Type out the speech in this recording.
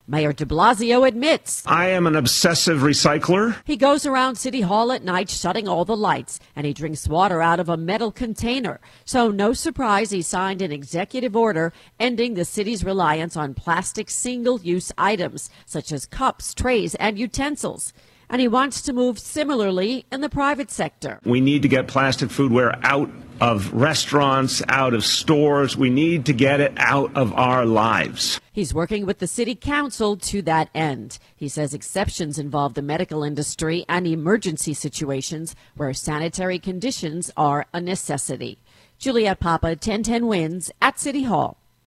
Mayor de Blasio admits I am an obsessive recycler. he goes around City Hall at night shutting all the lights, and he drinks water out of a metal container. So no surprise he signed an executive order ending the city's reliance on plastic single-use items, such as cups, trays, and utensils. And he wants to move similarly in the private sector. We need to get plastic foodware out of restaurants, out of stores. We need to get it out of our lives. He's working with the city council to that end. He says exceptions involve the medical industry and emergency situations where sanitary conditions are a necessity. Juliette Papa, 1010 Wins at City Hall.